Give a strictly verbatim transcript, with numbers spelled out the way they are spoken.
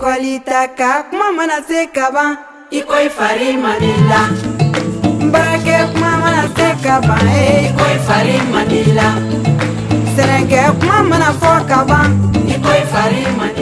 école ta ka kuma mana se kaban iko ifari manila barake kuma mana se kaban eh iko ifari manila serenge kuma mana fo kaban iko ifari manila